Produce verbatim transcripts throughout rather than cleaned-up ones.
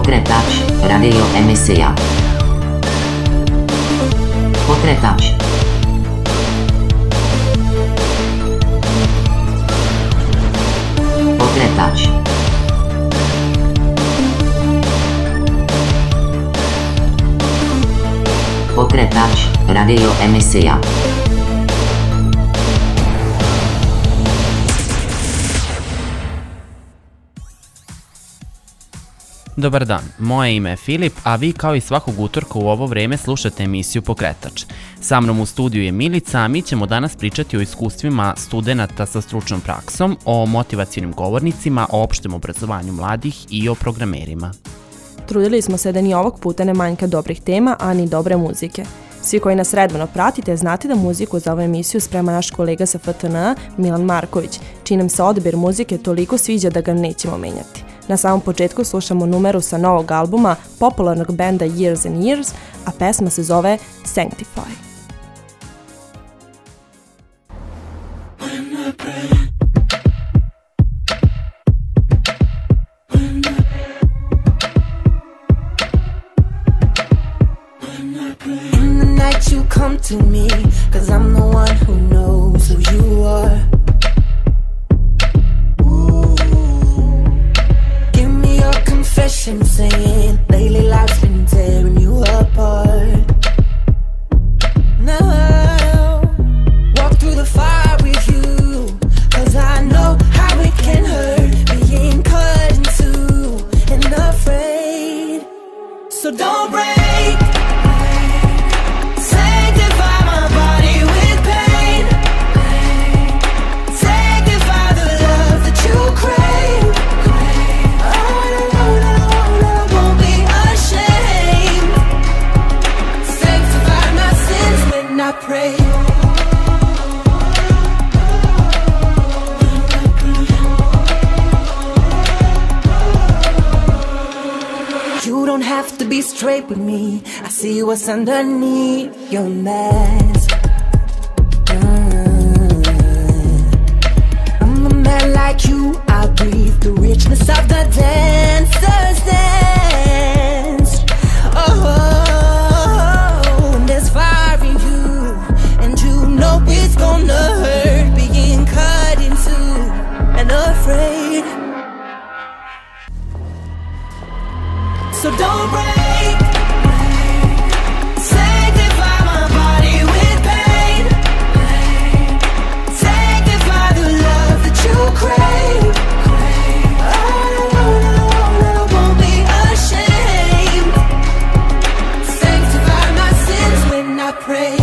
Pokretač, radio emisija. Pokretač. Pokretač. Pokretač, radio emisija. Dobar dan, moje ime je Filip, a vi kao i svakog utorka u ovo vreme slušate emisiju Pokretač. Sa mnom u studiju je Milica, a mi ćemo danas pričati o iskustvima studenata sa stručnom praksom, o motivacionim govornicima, o opštem obrazovanju mladih i o programerima. Trudili smo se da ni ovog puta ne manjka dobrih tema, a ni dobre muzike. Svi koji nas redovno pratite znate da muziku za ovu emisiju sprema naš kolega sa F T N A, Milan Marković, čiji nam se odabir muzike toliko sviđa da ga nećemo menjati. Na samom početku slušamo numeru sa novog albuma popularnog benda Years and Years, a pesma se zove Sanctify. In the night you come to me, 'cause I'm the one who knows who you are. Confession saying lately life's been tearing you apart. Now walk through the fire with you, 'cause I know how it can hurt being cut in two and afraid. So don't break, sanctify my body with pain, sanctify the love that you crave. I pray. You don't have to be straight with me. I see what's underneath your mask. uh, I'm a man like you. I breathe the richness of the dancer's dance. Oh, it's gonna hurt being cut in two and afraid. So don't break, sanctify my body with pain, sanctify the love that you crave. I won't be ashamed. Sanctify my sins when I pray.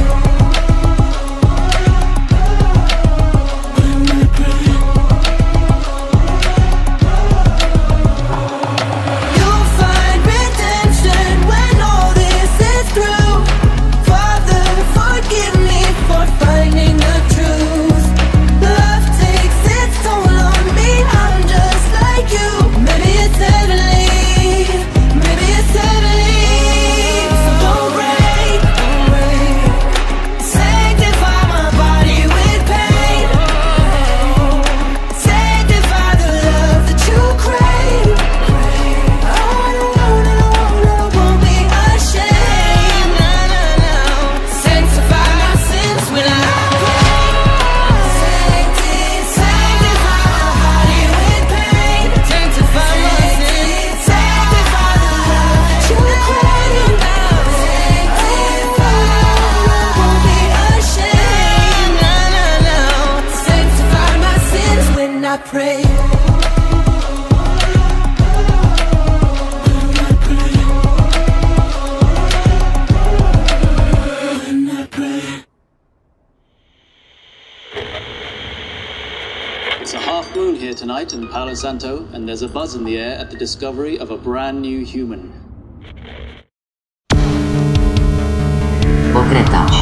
Tonight in Palo Santo, and there's a buzz in the air at the discovery of a brand new human. Pokretač.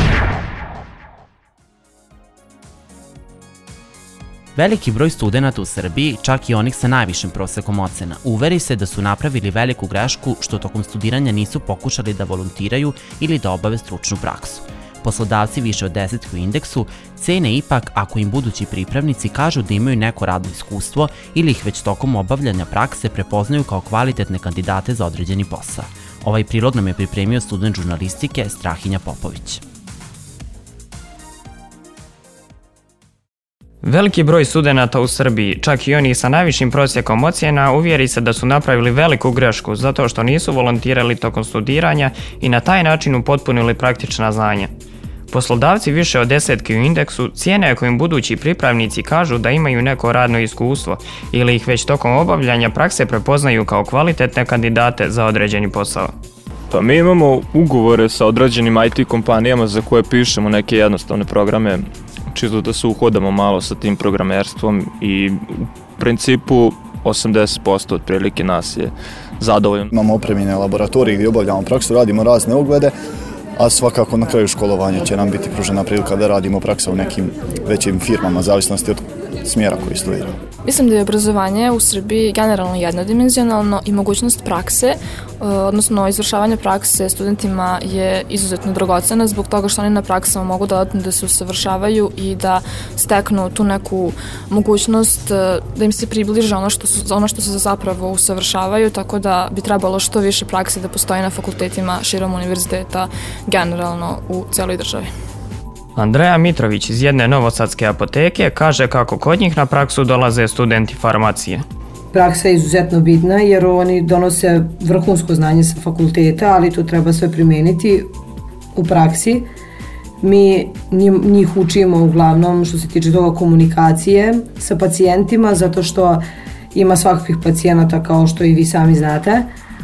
Veliki broj studenata u Srbiji, čak i onih sa najvišim prosekom ocena, uveri se da su napravili veliku grešku što tokom studiranja nisu pokušali da volontiraju ili da obave stručnu praksu. Poslodavci više od desetki u indeksu cene ipak ako im budući pripravnici kažu da imaju neko radno iskustvo ili ih već tokom obavljanja prakse prepoznaju kao kvalitetne kandidate za određeni posao. Ovaj prilog nam je pripremio student žurnalistike Strahinja Popović. Veliki broj studenata u Srbiji, čak i oni sa najvišim prosjekom ocjena, uvjeri se da su napravili veliku grešku zato što nisu volontirali tokom studiranja i na taj način upotpunili praktična znanja. Poslodavci više od desetki u indeksu cijene kojim budući pripravnici kažu da imaju neko radno iskustvo ili ih već tokom obavljanja prakse prepoznaju kao kvalitetne kandidate za određeni posao. Pa mi imamo ugovore sa određenim I T kompanijama za koje pišemo neke jednostavne programe, čisto da se uhodamo malo sa tim programerstvom i u principu osamdeset posto otprilike nas je zadovoljno. Imamo opremljene laboratorije gdje obavljamo praksu, radimo razne oglede, a svakako na kraju školovanja će nam biti pružena prilika da radimo praksu u nekim većim firmama, zavisnosti od smjera koji studiramo. Mislim da je obrazovanje u Srbiji generalno jednodimenzionalno i mogućnost prakse, odnosno izvršavanje prakse studentima je izuzetno dragocena zbog toga što oni na praksama mogu dodatno da se usavršavaju i da steknu tu neku mogućnost da im se približe ono što, su, ono što se zapravo usavršavaju, tako da bi trebalo što više prakse da postoji na fakultetima širom univerziteta generalno u celoj državi. Andreja Mitrović iz jedne novosadske apoteke kaže kako kod njih na praksu dolaze studenti farmacije. Praksa je izuzetno bitna jer oni donose vrhunsko znanje sa fakulteta, ali to treba sve primijeniti u praksi. Mi njih učimo uglavnom što se tiče toga komunikacije sa pacijentima, zato što ima svakakvih pacijenata kao što i vi sami znate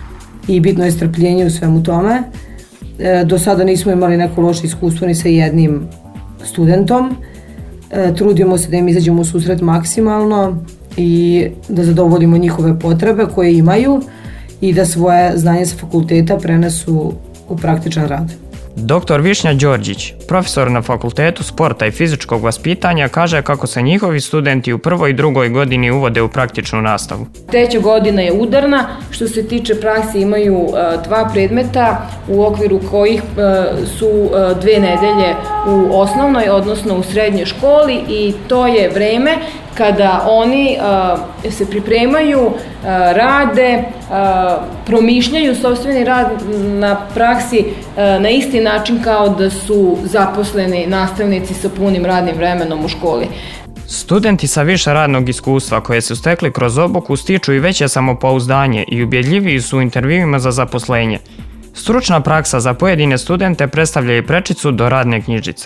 i bitno je strpljenje u svemu tome. Do sada nismo imali neko loše iskustvo ni sa jednim studentom. Trudimo se da im izađemo u susret maksimalno i da zadovoljimo njihove potrebe koje imaju i da svoje znanje sa fakulteta prenesu u praktičan rad. Doktor Višnja Đorđić, profesor na Fakultetu sporta i fizičkog vaspitanja, kaže kako se njihovi studenti u prvoj i drugoj godini uvode u praktičnu nastavu. Treća godina je udarna, što se tiče prakse imaju uh, dva predmeta u okviru kojih uh, su uh, dve nedelje u osnovnoj, odnosno u srednjoj školi i to je vreme kada oni uh, se pripremaju, uh, rade, uh, promišljaju sopstveni rad na praksi uh, na isti način kao da su zaposleni nastavnici sa punim radnim vremenom u školi. Studenti sa više radnog iskustva koje su stekli kroz obuku stiču i veće samopouzdanje i ubjedljiviji su u intervjuima za zaposlenje. Stručna praksa za pojedine studente predstavlja i prečicu do radne knjižice.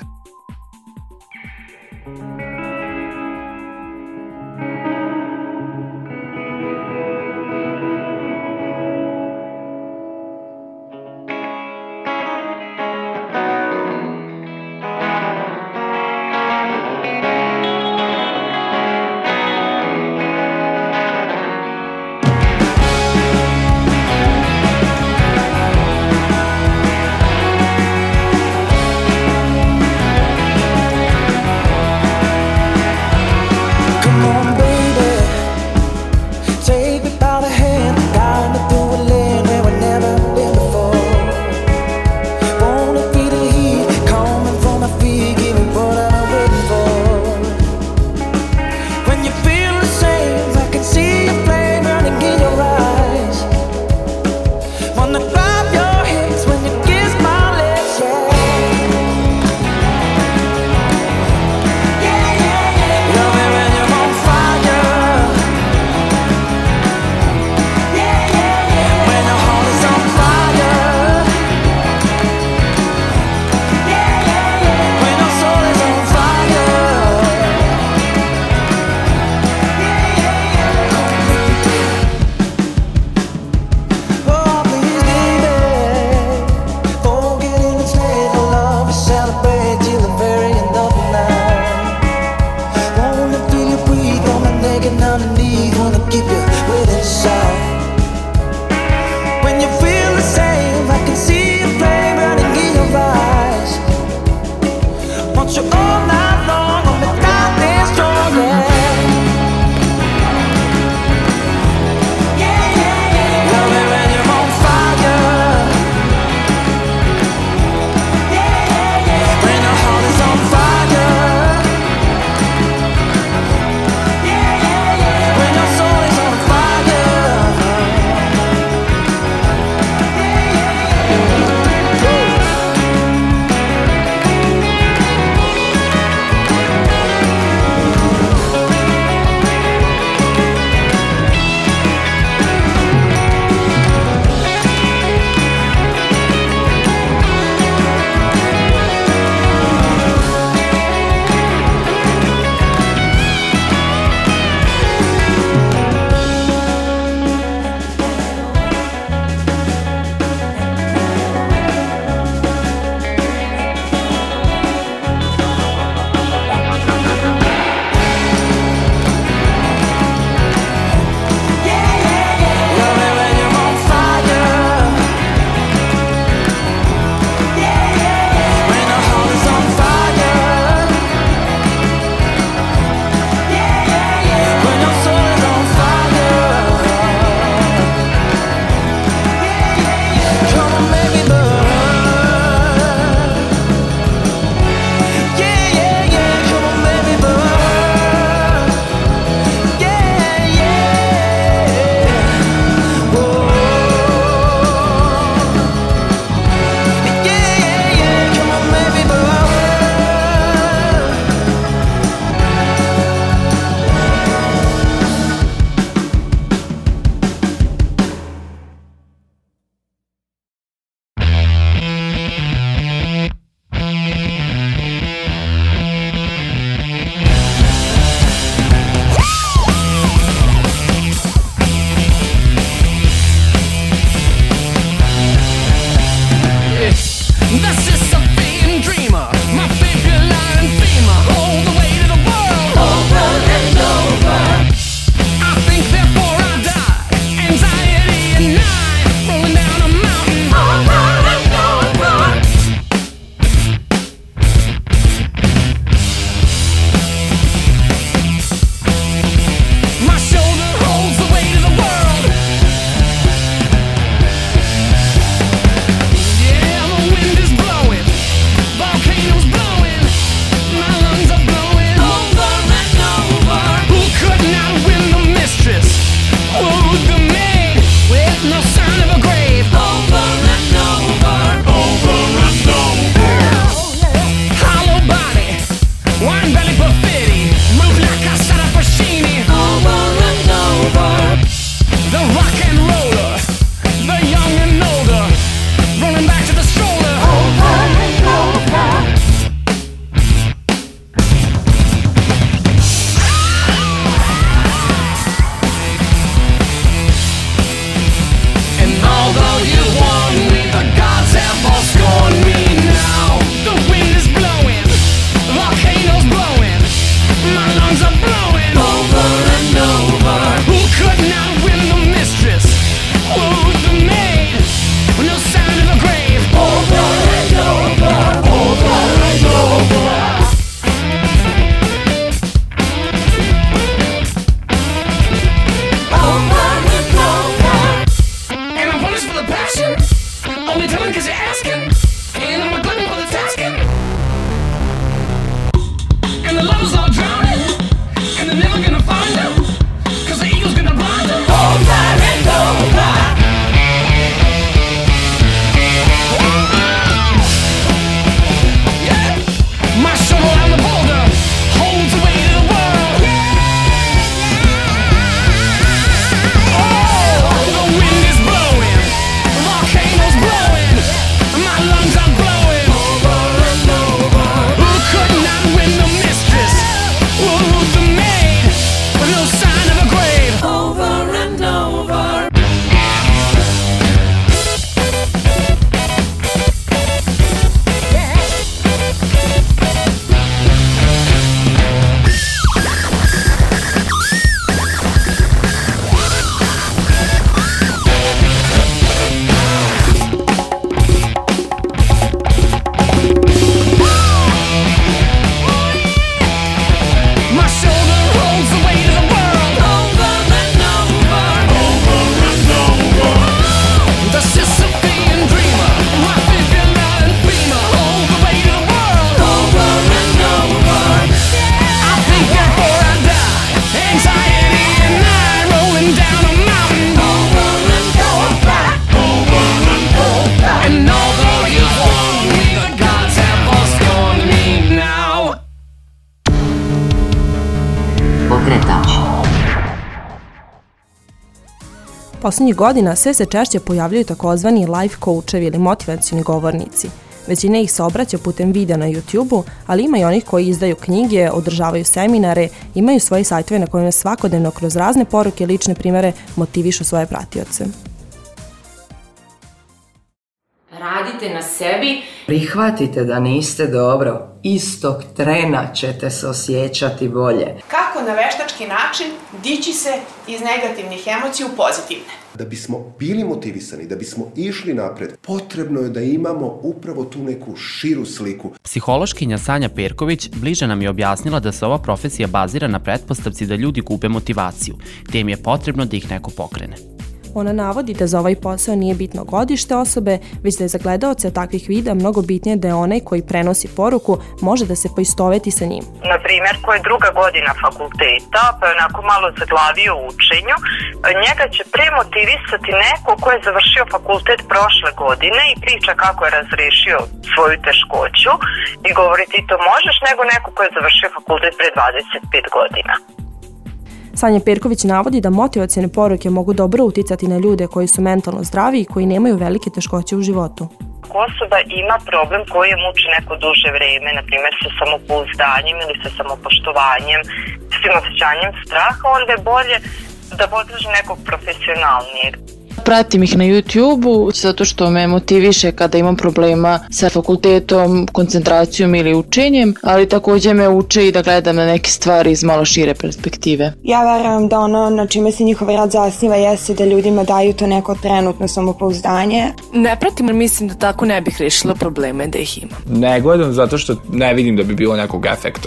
going down a mountain. Over and go back, over and go back. And although you warned me, the gods have all scorned me now. Pokretač. Poslednjih godina sve se češće pojavljaju takozvani life coachevi ili motivacioni govornici. Većina ih se obraća putem videa na YouTube-u, ali ima i onih koji izdaju knjige, održavaju seminare, imaju svoje sajtove na kojima svakodnevno kroz razne poruke i lične primere motivišu svoje pratioce. Radite na sebi. Prihvatite da niste dobro. Istog trena ćete se osjećati bolje. Kako na veštački način dići se iz negativnih emocija u pozitivne? Da bismo bili motivisani, da bismo išli napred, potrebno je da imamo upravo tu neku širu sliku. Psihološkinja Sanja Perković bliže nam je objasnila da se ova profesija bazira na pretpostavci da ljudi gube motivaciju, te im je potrebno da ih neko pokrene. Ona navodi da za ovaj posao nije bitno godište osobe, već da je za gledaoce takvih videa mnogo bitnije da je onaj koji prenosi poruku može da se poistoveti sa njim. Na primjer, ko je druga godina fakulteta, pa je onako malo zaglavio u učenju, njega će pre motivisati neko ko je završio fakultet prošle godine i priča kako je razrešio svoju teškoću i govori ti to možeš, nego neko ko je završio fakultet pre dvadeset pet godina. Sanja Perković navodi da motivacione poruke mogu dobro uticati na ljude koji su mentalno zdravi i koji nemaju velike teškoće u životu. Ako osoba ima problem koji je muči neko duže vreme, na primjer sa samopouzdanjem ili sa samopoštovanjem, s tim osjećanjem straha, onda je bolje da potraži nekog profesionalnijeg. Pratim ih na YouTube-u zato što me motiviše kada imam problema sa fakultetom, koncentracijom ili učenjem, ali također me uče i da gledam na neke stvari iz malo šire perspektive. Ja verujem da ono na čime se njihov rad zasniva jeste da ljudima daju to neko trenutno samopouzdanje. Ne pratim jer mislim da tako ne bih rešila probleme da ih imam. Ne gledam zato što ne vidim da bi bilo nekog efekta.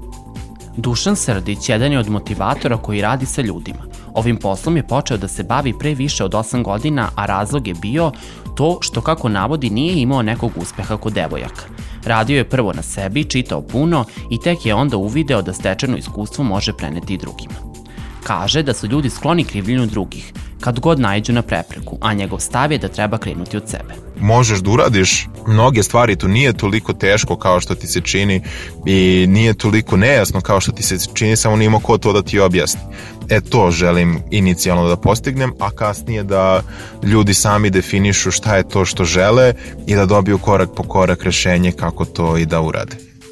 Dušan Srdić jedan je od motivatora koji radi sa ljudima. Ovim poslom je počeo da se bavi pre više od osam godina, a razlog je bio to što, kako navodi, nije imao nekog uspeha kod devojaka. Radio je prvo na sebi, čitao puno i tek je onda uvideo da stečeno iskustvo može preneti i drugima. Kaže da su ljudi skloni krivljenju drugih, kad god naiđu na prepreku, a njegov stav je da treba krenuti od sebe. Možeš da uradiš mnoge stvari, to nije toliko teško kao što ti se čini i nije toliko nejasno kao što ti se čini, samo nima ko to da ti objasni. E to želim inicijalno da postignem, a kasnije da ljudi sami definišu šta je to što žele i da dobiju korak po korak rešenje kako to i da urade.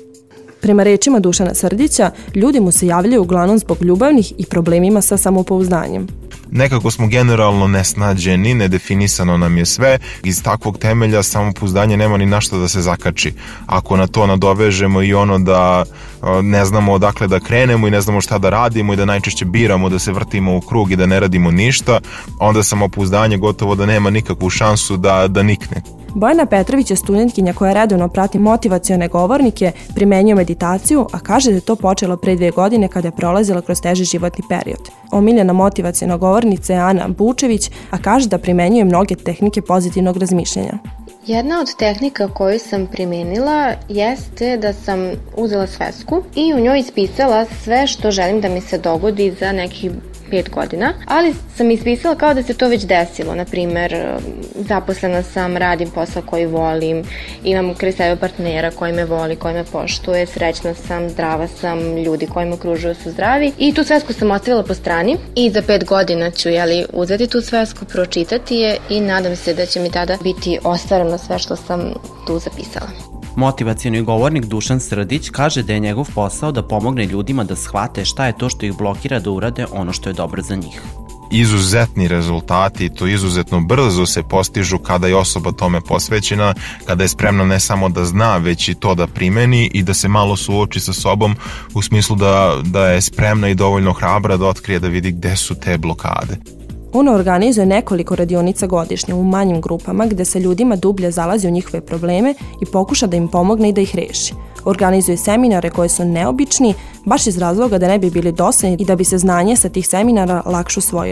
Prema rečima Dušana Srdića, ljudi mu se javljaju uglavnom zbog ljubavnih i problemima sa samopouzdanjem. Nekako smo generalno nesnađeni, nedefinisano nam je sve. Iz takvog temelja samopouzdanje nema ni na što da se zakači. Ako na to nadovežemo i ono da ne znamo odakle da krenemo i ne znamo šta da radimo i da najčešće biramo da se vrtimo u krug i da ne radimo ništa, onda samopouzdanje gotovo da nema nikakvu šansu da, da nikne. Bojana Petrović je studentkinja koja redovno prati motivacione govornike, primenjuje meditaciju, a kaže da je to počelo pre dve godine kada je prolazila kroz teži životni period. Omiljena motivaciona govornica je Ana Bučević, a kaže da primenjuje mnoge tehnike pozitivnog razmišljanja. Jedna od tehnika koju sam primenila jeste da sam uzela svesku i u njoj ispisala sve što želim da mi se dogodi za nekih pet godina, ali sam ispisala kao da se to već desilo. Naprimer, zaposlena sam, radim posao koji volim, imam kraj sebe partnera koji me voli, koji me poštuje, srećna sam, zdrava sam, ljudi koji me okružuju su zdravi. I tu svesku sam ostavila po strani i za pet godina ću jeli, uzeti tu svesku, pročitati je i nadam se da će mi tada biti ostvareno sve što sam tu zapisala. Motivacioni govornik Dušan Srdić kaže da je njegov posao da pomogne ljudima da shvate šta je to što ih blokira da urade ono što je dobro za njih. Izuzetni rezultati, to izuzetno brzo se postižu kada je osoba tome posvećena, kada je spremna ne samo da zna, već i to da primeni i da se malo suoči sa sobom u smislu da, da je spremna i dovoljno hrabra da otkrije, da vidi gde su te blokade. Ona organizuje nekoliko radionica godišnje u manjim grupama gde se ljudima dublje zalazi u njihove probleme i pokuša da im pomogne i da ih reši. Organizuje seminare koje su neobični, baš iz razloga da ne bi bili dosadni i da bi se znanje sa tih seminara lakše usvojilo.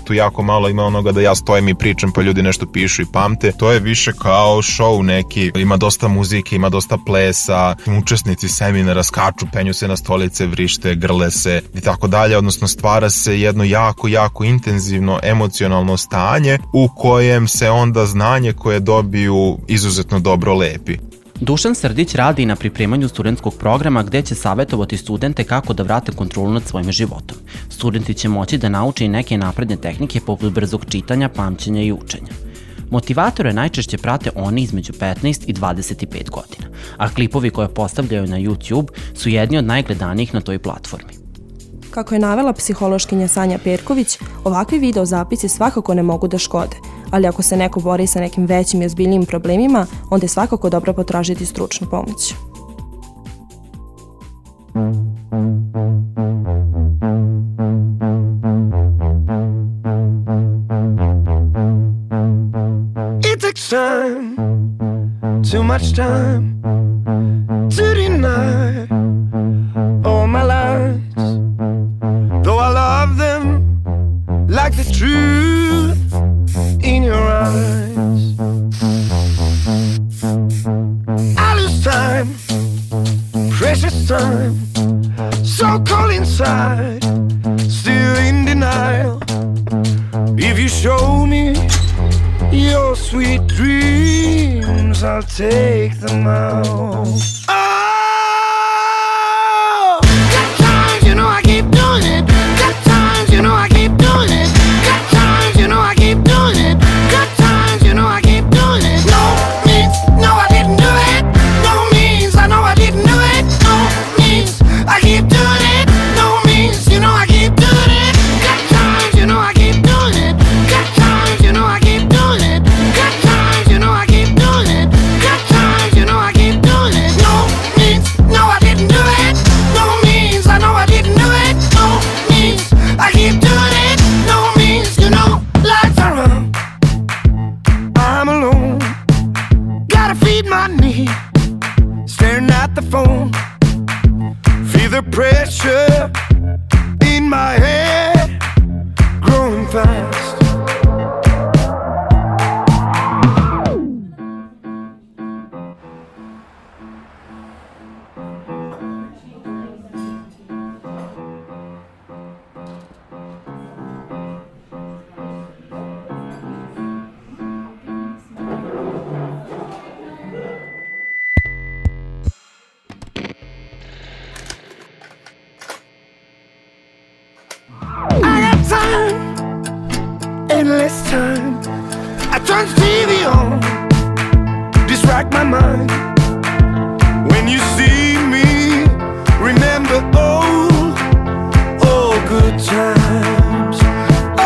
tu jako malo ima onoga da ja stojim i pričam pa ljudi nešto pišu i pamte. To je više kao show neki, ima dosta muzike, ima dosta plesa, učesnici seminara skaču, penju se na stolice, vrište, grle se i tako dalje, odnosno stvara se jedno jako, jako intenzivno emocionalno stanje u kojem se onda znanje koje dobiju izuzetno dobro lepi. Dušan Srdić radi i na pripremanju studentskog programa gde će savjetovati studente kako da vrate kontrolu nad svojim životom. Studenti će moći da nauče i neke napredne tehnike poput brzog čitanja, pamćenja i učenja. Motivatore najčešće prate oni između petnaest i dvadeset pet godina, a klipovi koje postavljaju na YouTube su jedni od najgledanijih na toj platformi. Kako je navela psihološkinja Sanja Perković, ovakvi videozapisi svakako ne mogu da škode, ali ako se neko bori sa nekim većim i ozbiljnijim problemima, onda je svakako dobro potražiti stručnu pomoć. It takes time, too much time to deny all my lies, though I love them like the truth in your eyes. I lose time, precious time, so cold inside, still in denial. If you show me your sweet dreams, I'll take them out. Oh, good times, you know I keep doing it. Good times, you know I keep doing it. Good times, you know I keep doing it. Good times, you know I keep doing it. No means no, I didn't do it. No means I know I didn't do it. No means I keep doing it. No means you know I keep doing it. Good times, you know I keep doing it. Good times, you know I keep doing it. Good times, you know I keep doing it. Good times, you know I keep doing it. No means no, I didn't do it. No means I know I didn't do it. No means I keep doing it. No means you know lights are on. I'm alone. Gotta feed my need. Staring at the phone. Feel the pressure in my head growing fast. Time, endless time. I turn T V on, distract my mind. When you see me, remember old, old good times. Oh,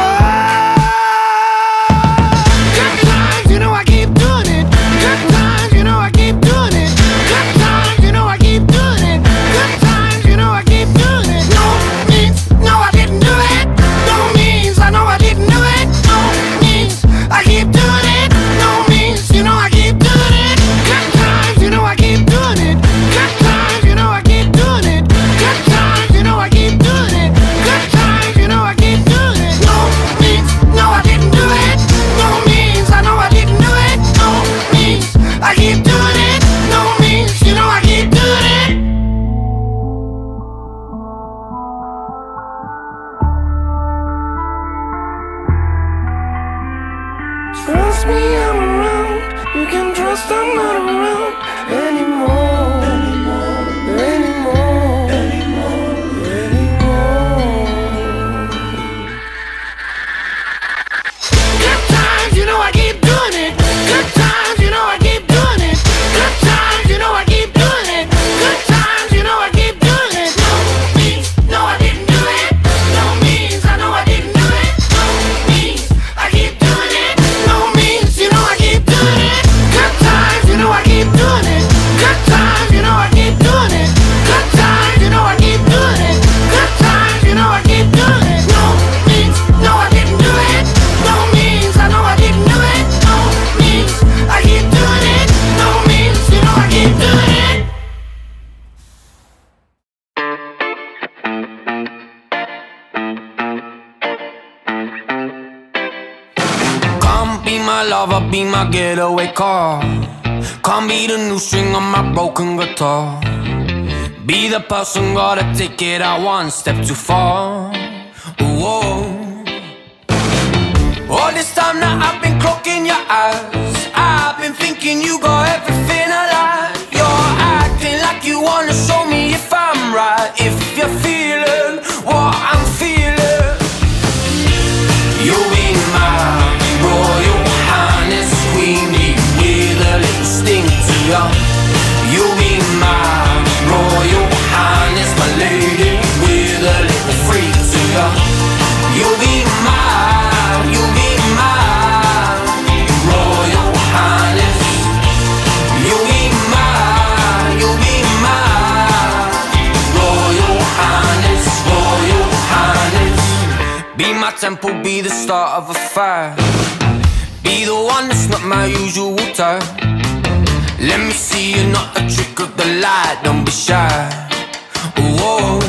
good times, you know I keep doing it. Good times, you know I keep doing it. Good times, you know I keep doing it. Good times, you know I keep doing it. No means no, I didn't do it. No means I know I didn't do it. No means I keep doing it. No means you know I keep doing it. Good times, you know I keep doing it. Good times, you know I keep doing it. Good times, you know I keep doing it. Good times, you know I keep doing it. No means no, I didn't do it. No means I know I didn't do it. No means I keep doing it. No means you know I keep doing it. Trust me, I'm around. You can trust I'm not around anymore. Anymore. Anymore. Anymore. Anymore. Good times, you know I keep doing it. Good times, you know I keep doing it. Good times, you know I keep doing it. Good times, you know I keep doing it. No means no, I didn't do it. No means I know I didn't do it. No means I keep doing it. No means you know my lover, be my getaway car. Call me the new string on my broken guitar. Be the person, gotta take it out one step too far. Whoa. All this time now I've been clocking your eyes. I've been thinking you got everything I like. You're acting like you wanna show me if I'm right. If you're feeling what I'm feeling. You be my Royal Highness Queen bee with a little sting to you. You be my Royal Highness, my lady, with a little freak to you. You be my, you be my Royal Highness. You be my, you be my Royal Highness, Royal Highness. Be my temple, be the start of a fire. Be the one that's not my usual type. Let me see you, not a trick of the light, don't be shy. Whoa.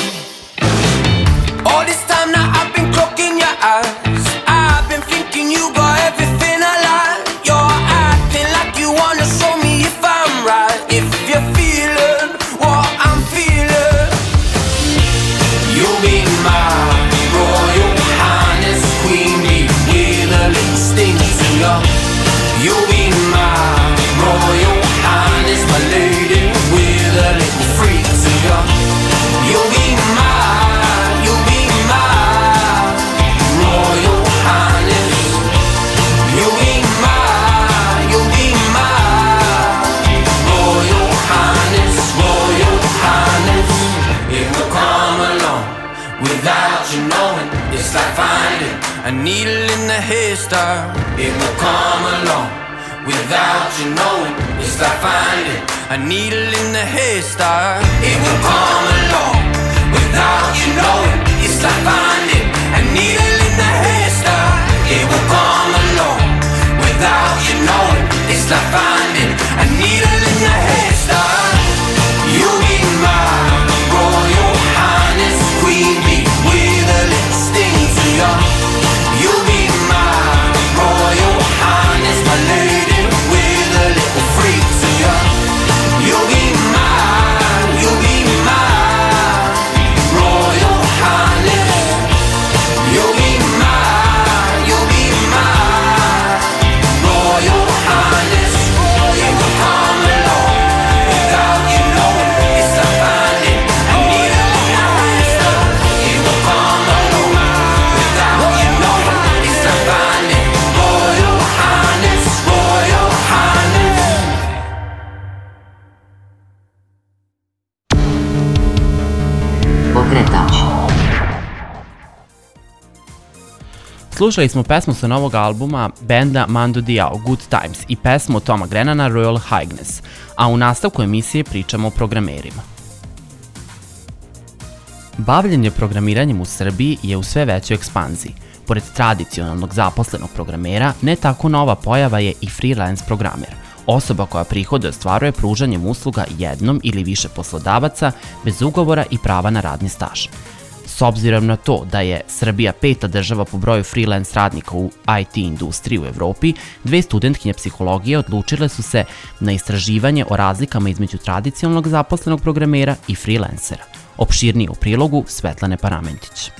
All this time now I've been clocking your eyes. I've been thinking you got everything I like. You're acting like you wanna show me if I'm right. If you're feeling what I'm feeling. You be my Royal Highness Queen bee with a little sting to you. You be my Royal Highness, my lady, with a little freak to you. You be my, you be my Royal Highness. You be my, you be my Royal Highness, Royal Highness. It will come along without you knowing. It's like finding a needle in the haystack. It will come along without you knowing. It's like finding a needle in the haystack. It will come along without you knowing. It's like finding a needle in the haystack. It will come along without you knowing. It's like finding a needle in the haystack. You be my Royal Highness Queen bee with a little sting to you. You be my Royal Highness, my lady, with a little freak to you. You be my, you be my Royal Highness. You be my, you be my Royal Highness. It will come along without you knowing. It's like finding a needle in the haystack. It will come along without you knowing. It's like finding Royal Highness, Royal Highness. Pokretač. Slušali smo pesmu sa novog albuma benda Mando Diao, Good Times, i pesmu od Toma Grenana, Royal Highness, a u nastavku emisije pričamo o programerima. Bavljenje programiranjem u Srbiji je u sve većoj ekspanziji. Pored tradicionalnog zaposlenog programera, ne tako nova pojava je i freelance programer, osoba koja prihode ostvaruje pružanjem usluga jednom ili više poslodavaca bez ugovora i prava na radni staž. S obzirom na to da je Srbija peta država po broju freelance radnika u I T industriji u Evropi, dve studentkinje psihologije odlučile su se na istraživanje o razlikama između tradicionalnog zaposlenog programera i freelancera. Opširnije u prilogu Svetlane Paramentić.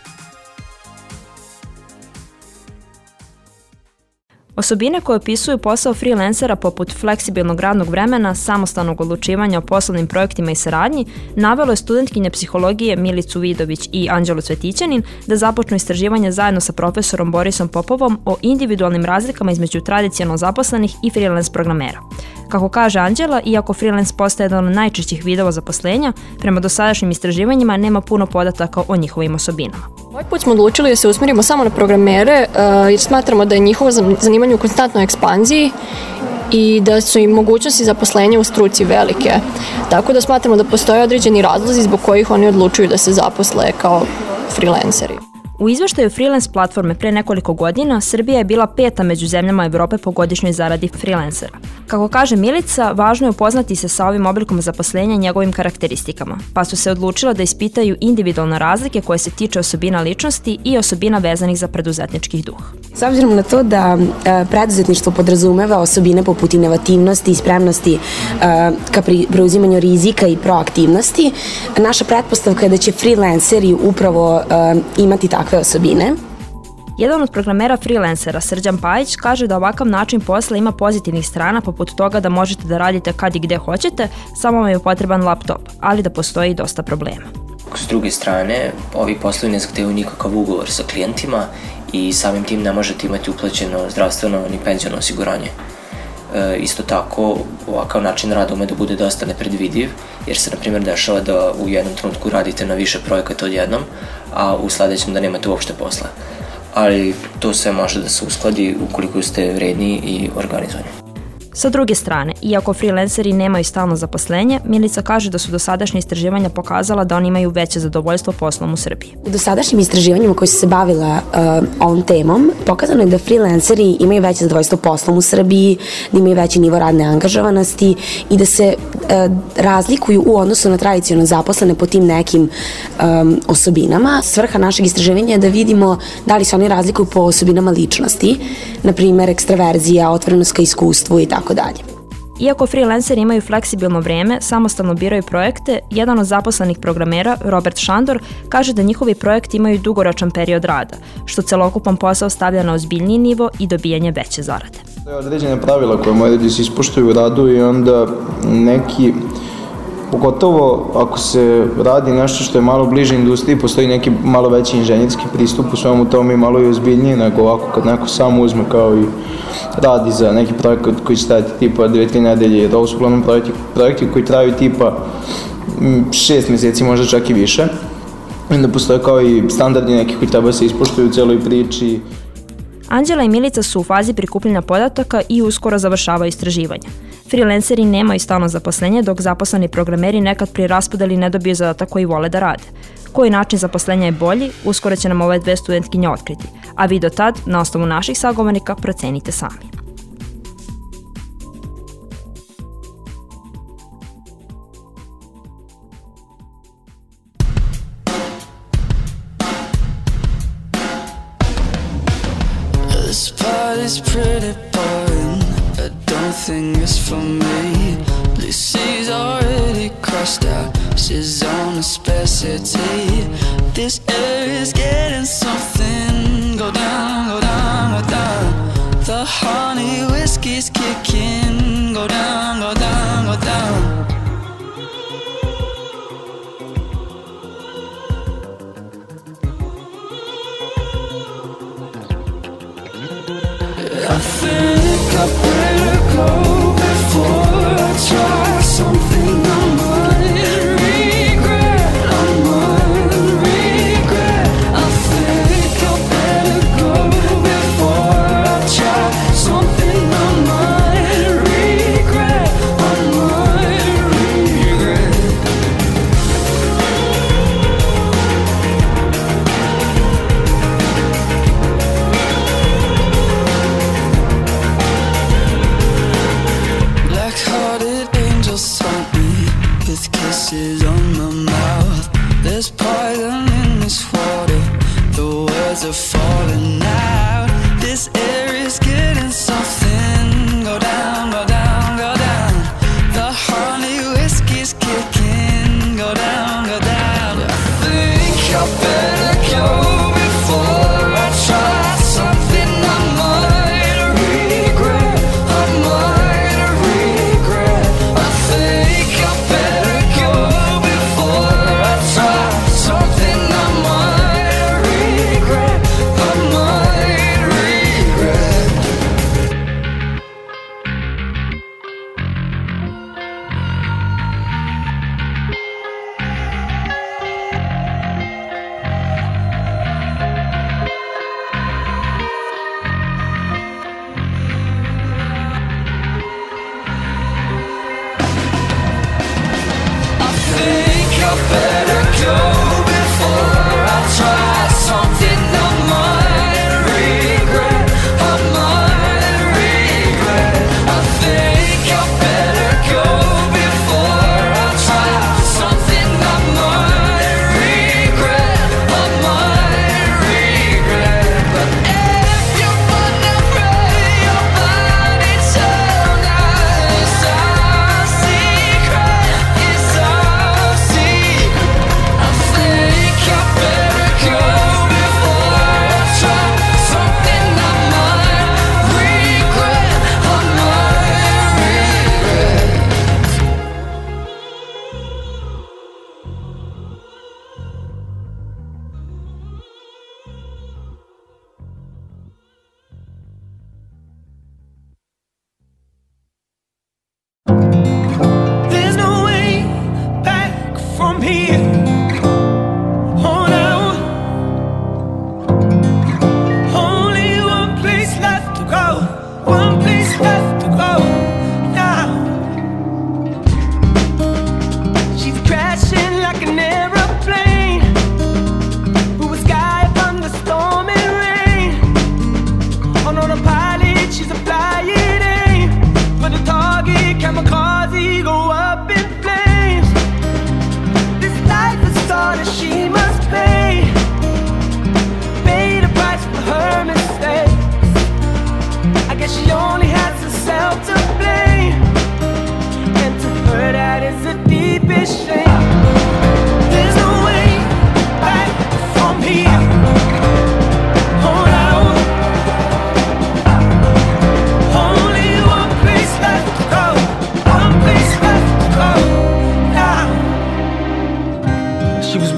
Osobine koje opisuju posao freelancera poput fleksibilnog radnog vremena, samostalnog odlučivanja o poslovnim projektima i saradnji, navelo je studentkinje psihologije Milicu Vidović i Anđelu Cvetićanin da započnu istraživanje zajedno sa profesorom Borisom Popovom o individualnim razlikama između tradicionalno zaposlenih i freelance programera. Kako kaže Anđela, iako freelance postaje jedan od najčešćih vidova zaposlenja, prema dosadašnjim istraživanjima nema puno podataka o njihovim osobinama. Ovaj put smo odlučili da se usmerimo samo na programere jer smatramo da je njihovo zanimanje u konstantnoj ekspanziji i da su im mogućnosti zaposlenja u struci velike. Tako da smatramo da postoje određeni razlozi zbog kojih oni odlučuju da se zaposle kao freelanceri. U izveštaju freelance platforme pre nekoliko godina, Srbija je bila peta među zemljama Evrope po godišnjoj zaradi freelancera. Kako kaže Milica, važno je upoznati se sa ovim oblikom zaposlenja i njegovim karakteristikama, pa su se odlučila da ispitaju individualne razlike koje se tiče osobina ličnosti i osobina vezanih za preduzetnički duh. S obzirom na to da e, preduzetništvo podrazumeva osobine poput inovativnosti i spremnosti e, ka preuzimanju rizika i proaktivnosti, naša pretpostavka je da će freelanceri upravo e, imati takve osobine. Jedan od programera freelancera, Srđan Pajić, kaže da ovakav način posla ima pozitivnih strana poput toga da možete da radite kad i gde hoćete, samo vam je potreban laptop, ali da postoji dosta problema. S druge strane, ovi poslovi ne zahtevaju nikakav ugovor sa klijentima i samim tim ne možete imati uplaćeno zdravstveno ni penziono osiguranje. E, isto tako, ovakav način rada ume da bude dosta nepredvidiv, jer se, na primjer, dešava da u jednom trenutku radite na više projekata odjednom, a u sledećem da nemate uopšte posla. Ali to sve može da se uskladi ukoliko ste vredni i organizovani. Sa druge strane, iako freelanceri nemaju stalno zaposlenje, Milica kaže da su dosadašnje istraživanja pokazala da oni imaju veće zadovoljstvo poslom u Srbiji. U dosadašnjim istraživanjima koji su se bavila uh, ovom temom, pokazano je da freelanceri imaju veće zadovoljstvo poslom u Srbiji, da imaju veći nivo radne angažovanosti i da se uh, razlikuju u odnosu na tradicionalno zaposlene po tim nekim um, osobinama. Svrha našeg istraživanja je da vidimo da li se oni razlikuju po osobinama ličnosti, na primjer ekstraverzija, otvorenost ka iskustvu i tako dalje. Iako freelanceri imaju fleksibilno vreme, samostalno biraju projekte, jedan od zaposlenih programera, Robert Šandor, kaže da njihovi projekti imaju dugoročan period rada, što celokupan posao stavlja na ozbiljniji nivo i dobijanje veće zarade. To je određene pravila koje moraju da se ispoštuju u radu i onda neki, pogotovo ako se radi nešto što je malo bliže industriji, postoji neki malo veći inženjerski pristup u svemu tome i malo je ozbiljnije nego ovako kad neko sam uzme kao i radi za neki projekat koji će trajati tipa dve, tri nedelje, jer ovo su uglavnom projekti, projekti koji traju tipa šest meseci, možda čak i više. I onda postoje kao i standardi neki koji treba se ispoštuju u celoj priči. Anđela i Milica su u fazi prikupljanja podataka i uskoro završavaju istraživanja. Freelanceri nemaju stalno zaposlenje, dok zaposleni programeri nekad pri raspodeli ne dobiju zadatak koji vole da rade. Koji način zaposlenja je bolji, uskoro će nam ove dve studentkinje otkriti, a vi do tad, na osnovu naših sagovornika, procenite sami. This part is pretty boring, I don't think it's for me. Lucy's already crossed out, she's on a specialty. This air is getting something, go down, go down, go down. The honey whiskey's kicking, go down, go down, go down. I think I better go before I try something I might regret, I might regret. I think I better go before I try something I might regret, I might regret. Black-hearted angels haunt me with kisses on my mouth. There's poison in this water, the words are falling out. This air is getting something, go down, go down, go down. The honey whiskey's kicking, go down, go down. I think I better go before I try something I might regret, I might regret. I think I better go before I try something I might regret, I might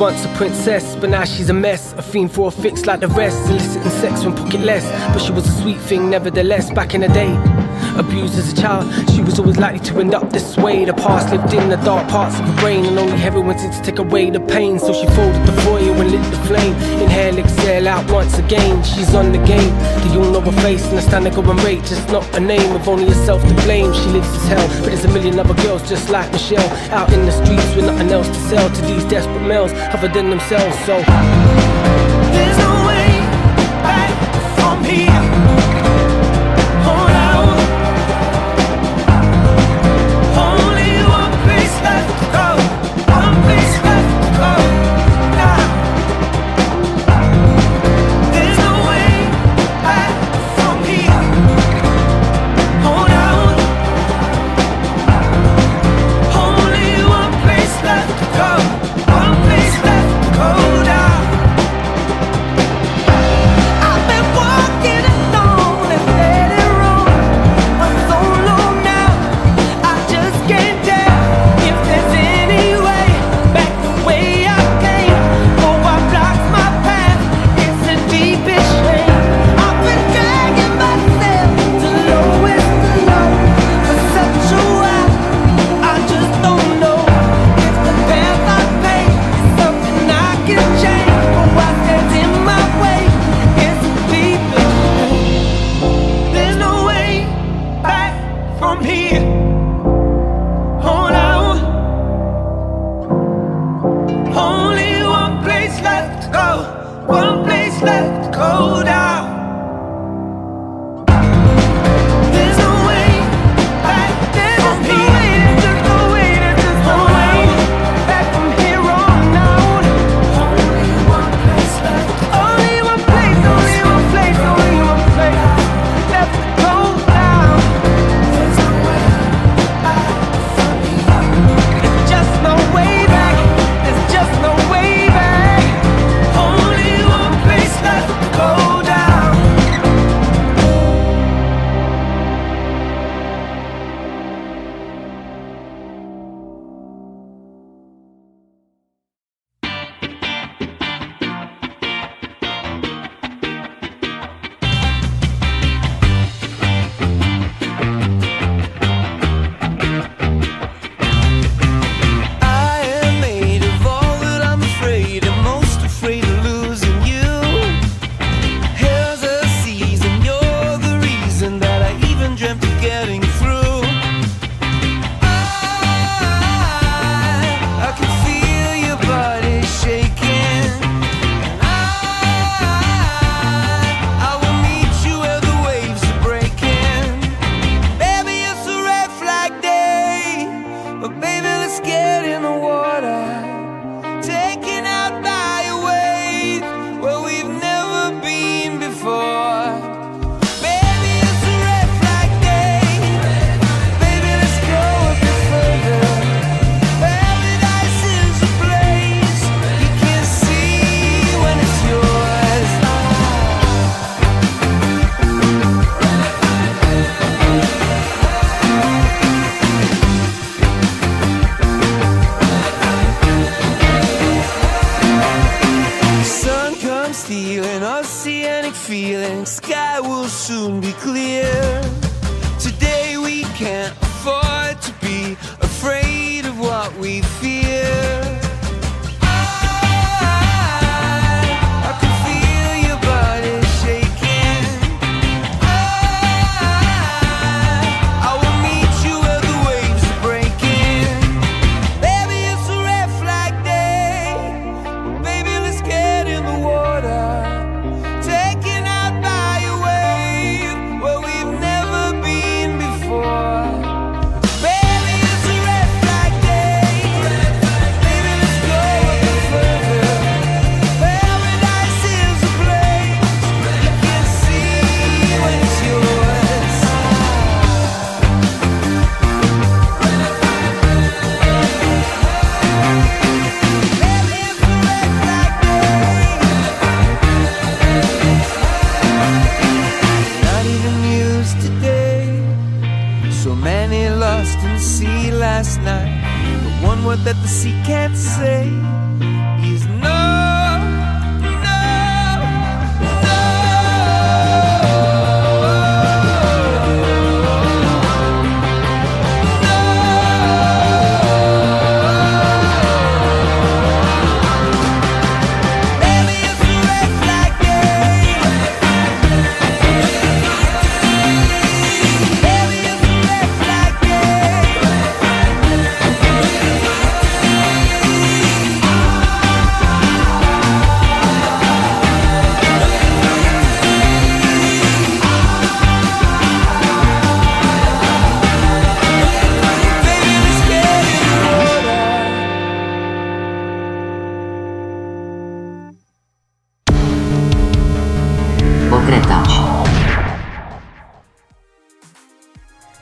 once a princess, but now she's a mess. A fiend for a fix like the rest, eliciting sex when pocketless. But she was a sweet thing nevertheless. Back in the day, abused as a child, she was always likely to end up this way. The past lived in the dark parts of her brain, and only heaven wanted to take away the pain. So she folded the foil and lit the flame. Inhale, exhale out once again. She's on the game. Do you know her face and the stand there going rate? Just not a name, with only herself to blame. She lives as hell, but there's a million other girls just like Michelle, out in the streets with nothing else to sell to these desperate males other than themselves. So there's no way back from here. Hold on. Only one place left to go. One place left to go. Now there's no way back from here. Hold on. Only one place left to go. One place left to go down. I've been walking alone and let it roll for so long now. I just can't tell if there's any way back the way I came. Oh, I blocked my path. It's a deepest shame. I've been dragging myself to lowest low for such a while. I just don't know if the path I take is something I can change, or what stands in my way. It's a deepest shame. There's no way back from here. Hold on. Only one place left to go. One place left to go down. There's no way back from here. There's just no way. There's just no way back from here on out. Only one place left. Only one place. Only one place. Only one place left to go down. There's no way back from here. There's just no way back. There's just no way back. Only one place left to go down. I am made of all that I'm afraid and most afraid of losing you. Here's a season, you're the reason that I even dreamt of getting through. I, I can feel your body shaking. I, I will meet you where the waves are breaking. Baby, it's a red flag day, but baby, let's get in the water. Taken out by a wave where we've never been before. Baby, it's a red flag day. Baby, let's go a bit further. Paradise is a place you can see when it's yours. Sun comes stealing, oceanic feeling. Sky will soon be clear. Today we can't afford to be afraid of what we fear. I, I can feel your body shaking. I, I will meet you where the waves are breaking. Baby, it's a red flag day. Baby, let's get in the water. Taken out by a wave where we've never been before. Baby, it's a red flag day. Baby, let's go a bit further. Paradise is a place you can see when it's yours. Baby, it's a red flag day. Not even news today. So many lost in the sea last night. But one word that the sea can't say is no.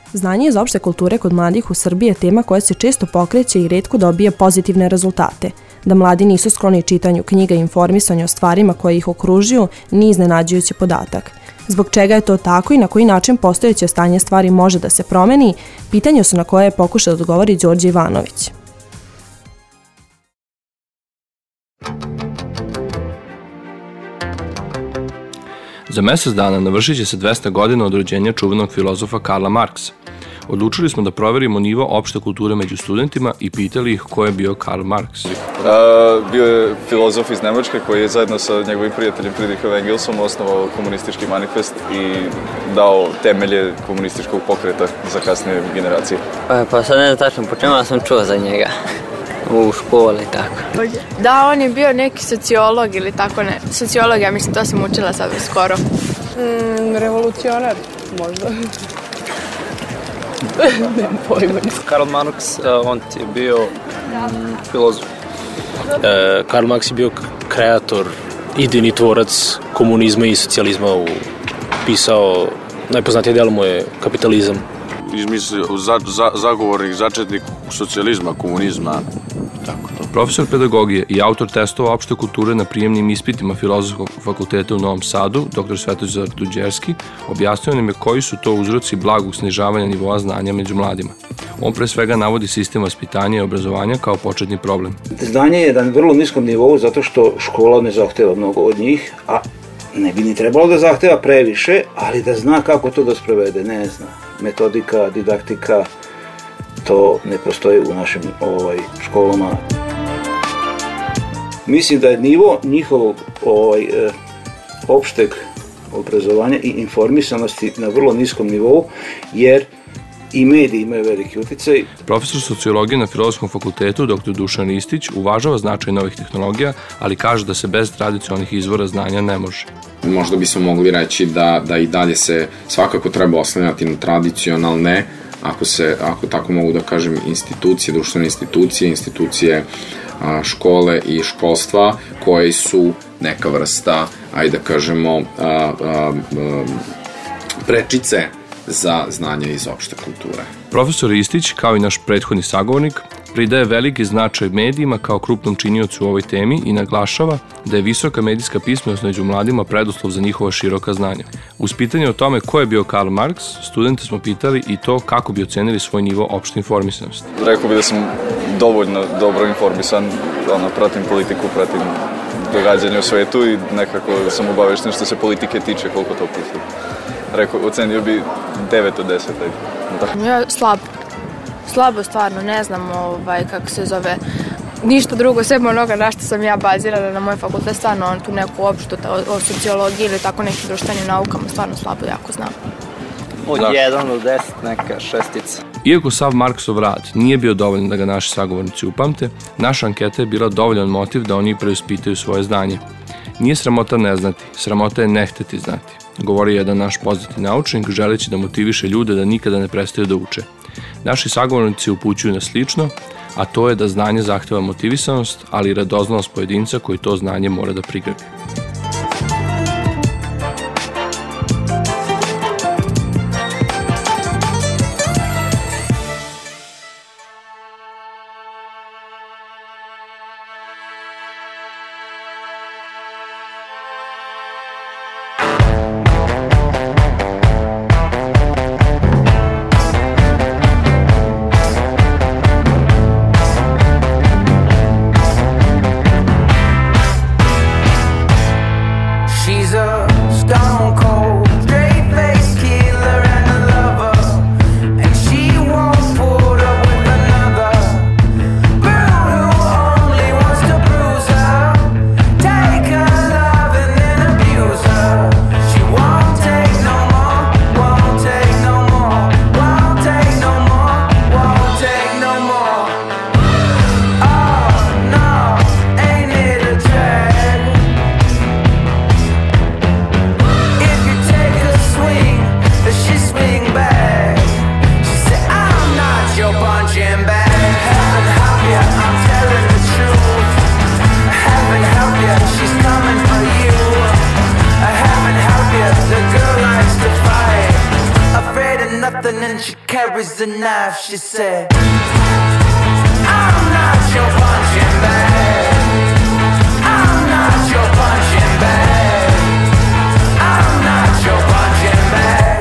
Znanje iz opšte kulture kod mladih u Srbiji je tema koja se često pokreće i retko dobija pozitivne rezultate. Da mladi nisu skloni čitanju knjiga i informisanju o stvarima koje ih okružuju nije iznenađujući podatak. Zbog čega je to tako i na koji način postojeće stanje stvari može da se promeni, pitanje su na koje je pokušao da odgovori Đorđe Ivanović. Za mesec dana navršit će se dvesta godina od rođenja čuvenog filozofa Karla Marksa. Odlučili smo da proverimo nivo opšte kulture među studentima i pitali ih ko je bio Karl Marks. Uh, bio je filozof iz Nemačke koji je zajedno sa njegovim prijateljem Friedrichom Engelsom osnovao komunistički manifest i dao temelje komunističkog pokreta za kasnije generacije. Pa, pa sad ne znam tačno po čemu, sam čuo za njega. U školi i tako. Da, on je bio neki sociolog ili tako ne. Sociolog, ja mislim, to sam učila sad skoro. Mm, revolucionar, možda. Nemam pojma. Karl Marx, on je bio mm, filozof. E, Karl Marx je bio kreator, idejni tvorac komunizma i socijalizma. U, pisao, najpoznatije delo mu je Kapitalizam. Izmislio, za, za, zagovornik, začetnik socijalizma, komunizma. Tako to. Profesor pedagogije i autor testova opšte kulture na prijemnim ispitima Filozofskog fakulteta u Novom Sadu, doktor Svetozar Duđerski, objasnio nam je koji su to uzroci blagog snižavanja nivoa znanja među mladima. On pre svega navodi sistem vaspitanja i obrazovanja kao početni problem. Znanje je na vrlo niskom nivou zato što škola ne zahteva mnogo od njih, a ne bi ni trebalo da zahteva previše, ali da zna kako to da sprovede, ne zna. Metodika, didaktika, to ne postoji u našim ovaj, školama. Mislim da je nivo njihovog ovaj, eh, opšteg obrazovanja i informisanosti na vrlo niskom nivou, jer i mediji imaju veliki uticaj. Profesor sociologije na Filozofskom fakultetu, doktor Dušan Ristić, uvažava značaj novih tehnologija, ali kaže da se bez tradicionalnih izvora znanja ne može. Možda bismo mogli reći da, da i dalje se svakako treba oslanjati na tradicionalne, ako, se, ako tako mogu da kažem, institucije, društvene institucije, institucije a, škole i školstva, koje su neka vrsta, ajde da kažemo, a, a, a, prečice za znanje iz opšte kulture. Profesor Ristić, kao i naš prethodni sagovornik, pridaje veliki značaj medijima kao krupnom činiocu u ovoj temi i naglašava da je visoka medijska pismenost među mladima preduslov za njihova široka znanja. Uz pitanje o tome ko je bio Karl Marx, studente smo pitali i to kako bi ocenili svoj nivo opšte informisanosti. Rekao bi da sam dovoljno dobro informisan, ono, pratim politiku, pratim događanje u svetu i nekako sam obavešten što se politike tiče, koliko to pusti. Rekao, ocenio bi devet od deset. Da. Ja slabo. Slabo stvarno, ne znam ovaj, kako se zove, ništa drugo, sve onoga na što sam ja bazirana na moj fakultet, stvarno on tu neku opštu o, o sociologiji ili tako nekim društvenim naukama, stvarno slabo jako znam. Od jedan do deset neka šestica. Iako sav Marksov rad nije bio dovoljan da ga naši sagovornici upamte, naša anketa je bila dovoljan motiv da oni preispitaju svoje znanje. Nije sramota ne znati, sramota je ne hteti znati, govori jedan naš poznati naučnik želeći da motiviše ljude da nikada ne prestaju da uče. Naši sagovornici upućuju na slično, a to je da znanje zahteva motivisanost, ali i radoznalost pojedinca koji to znanje mora da prigrabi. nothing and she carries carries the knife, she said. I'm not your punching bag. I'm not your punching bag. I'm not your punching bag.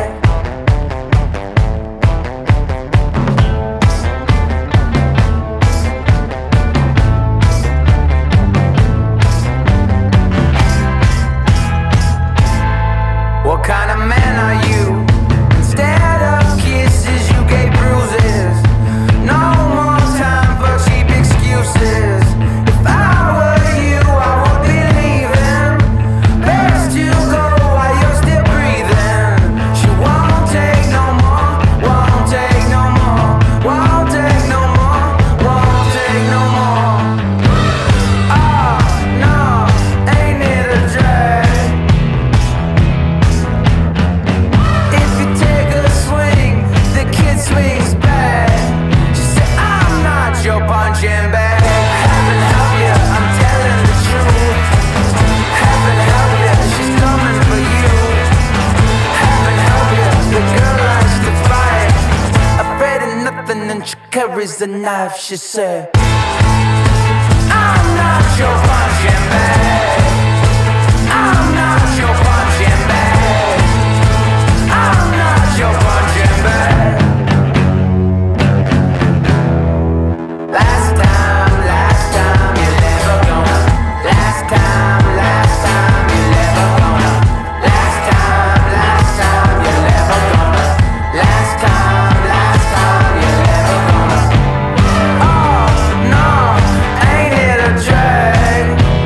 What kind of man are you? Instead of kisses, you gave bruises. No more time for cheap excuses. If I were you, I would believe him. Best you go while you're still breathing. She won't take no more, won't take no more, won't take no more, won't take no more. Oh, no, ain't it a drag? If you take a swing, the kid swings back. She said, I'm not your punching bag. Heaven help ya, I'm telling the truth. Heaven help ya, she's coming for you. Heaven help ya, the girl likes to fight. Afraid of nothing and she carries the knife, she said. I'm not your punching bag. I'm not your punching bag. I'm not your punching bag. Last time, last time, you're never gonna. Last time, last time, you're never gonna. Last time, last time, you're never gonna. Last time, last time, you're never gonna. Oh, no, ain't it a drag?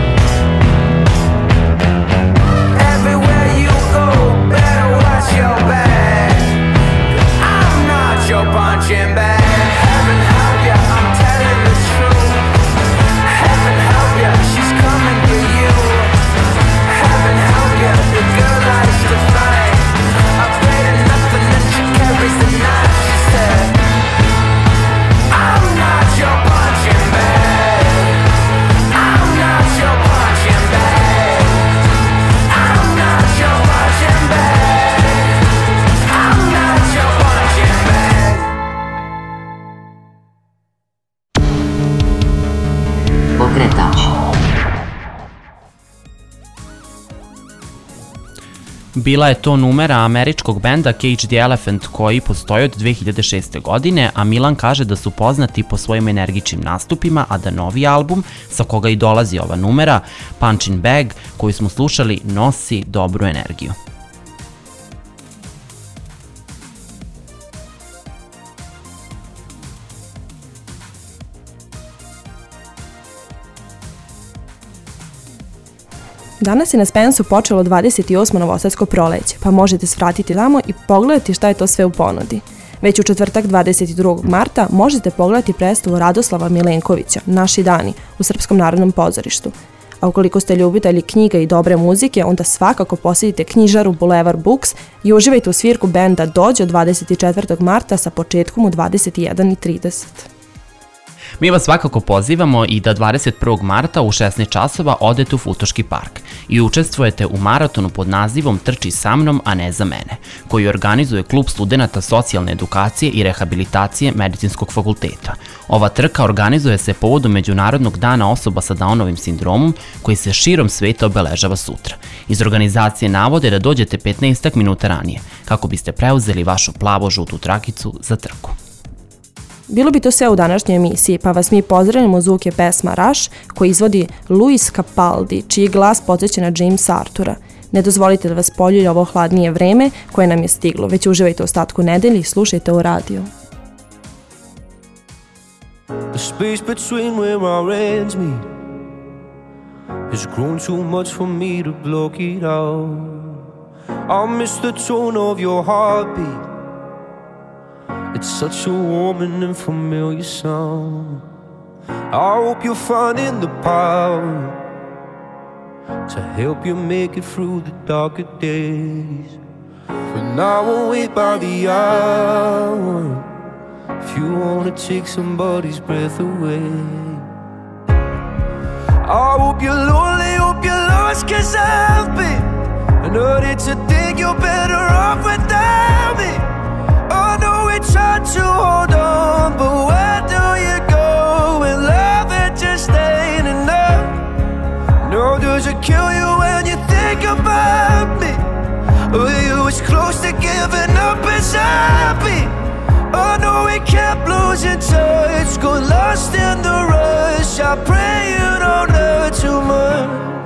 Everywhere you go, better watch your back. I'm not your punching bag. Heaven help ya, I'm telling the truth. Heaven help ya, she's coming for you. Heaven help ya, the girl likes to fight. Afraid of nothing and she carries the knife, she said. I'm not your punching bag. I'm not your punching bag. I'm not your punching bag. I'm not your punching bag. Pokretač. Bila je to numera američkog benda Cage the Elephant koji postoji od dve hiljade šeste. godine, a Milan kaže da su poznati po svojim energičnim nastupima, a da novi album, sa koga i dolazi ova numera, Punching Bag, koju smo slušali, nosi dobru energiju. Danas je na Spensu počelo dvadeset osmo novosadsko proleće, pa možete svratiti tamo i pogledati šta je to sve u ponudi. Već u četvrtak dvadeset drugog marta možete pogledati predstavu Radoslava Milenkovića, Naši dani, u Srpskom narodnom pozorištu. A ukoliko ste ljubitelji knjiga i dobre muzike, onda svakako posjetite knjižaru Boulevard Books i uživajte u svirku benda Dođe od dvadeset četvrtog marta sa početkom u dvadeset jedan i trideset. Mi vas svakako pozivamo i da dvadeset prvog marta u šesnaest časova odete u Futoški park i učestvujete u maratonu pod nazivom Trči sa mnom, a ne za mene, koji organizuje Klub studenata socijalne edukacije i rehabilitacije Medicinskog fakulteta. Ova trka organizuje se povodom Međunarodnog dana osoba sa Downovim sindromom, koji se širom sveta obeležava sutra. Iz organizacije navode da dođete petnaest minuta ranije, kako biste preuzeli vašu plavo-žutu trakicu za trku. Bilo bi to sve u današnjoj emisiji, pa vas mi pozdravljamo zvuke pesma Rush, koji izvodi Luis Capaldi, čiji glas podsjeća na Jamesa Artura. Ne dozvolite da vas poljulja ovo hladnije vreme koje nam je stiglo, već uživajte u ostatku nedelje i slušajte u radiju. The space between where our ends meet has grown too much for me to block it out. I miss the tone of your heartbeat. It's such a warm and familiar sound. I hope you're finding the power to help you make it through the darker days. For now I'll wait by the hour if you wanna take somebody's breath away. I hope you're lonely, hope you're lost, cause I've been. I know that you think you're better off without me. I know we tried to hold on, but where do you go when love it just ain't enough? No, does it kill you when you think about me? Were you as close to giving up as I'll be? Oh no, we kept losing touch, go lost in the rush. I pray you don't hurt too much.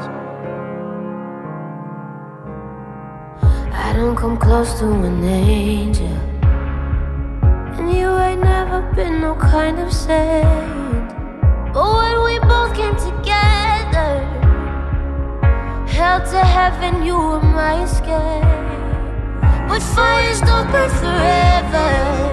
I don't come close to an angel, and you ain't never been no kind of saint. But when we both came together, held to heaven, you were my escape. But fires don't burn forever,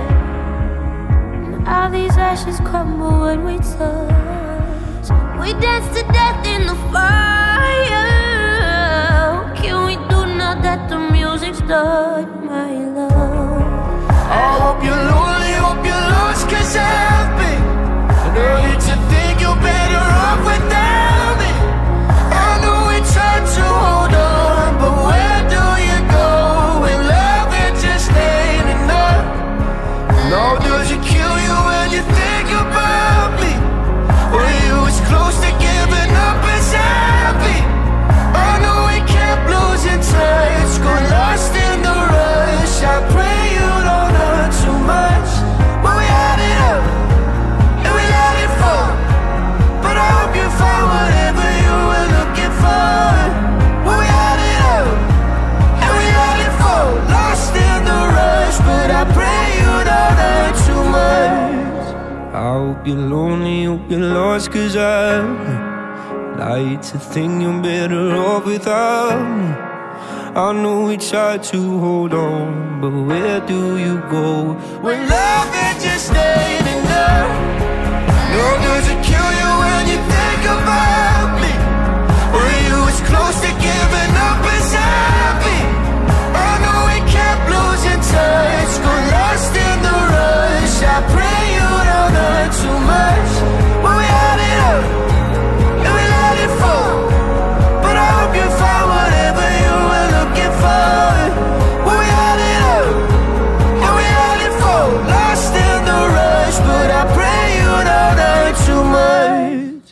and all these ashes crumble when we touch. We dance to death in the fire. What can we do now that the music's done, my love? I hope you're lonely, hope you're lost, cause I've been. And I hate to think you're better off without me. I know we tried to hold on, but where do you go when love it just ain't enough? Now does it kill you when you think about me? Were you as close to giving up as I'll be? I know we kept losing touch, go lost in the rush. I pray you don't hurt too much. But we had it up, and we let it fall. But I hope you find whatever you were looking for. But we had it up, and we let it fall. Lost in the rush, but I pray you don't hurt too much. I hope you're lonely, hope you're lost, cause I like to think you're better off without me. I know we try to hold on, but where do you go when love it just ain't enough? No, does it kill you when you think about me? Were you as close to giving up as I'll be? I know we kept losing touch, go lost in the rush. I pray you don't hurt too much. But we had it up, and we let it fall. But I hope you find whatever you were looking for. But we had it up, and we let it fall. Lost in the rush, but I pray you don't hurt too much.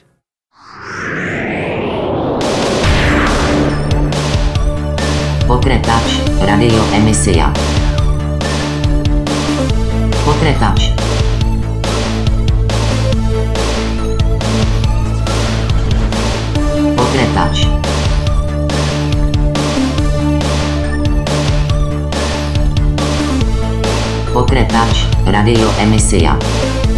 Pokretač radio emisija. Pokretač. Pokretač. Pokretač radio emisija.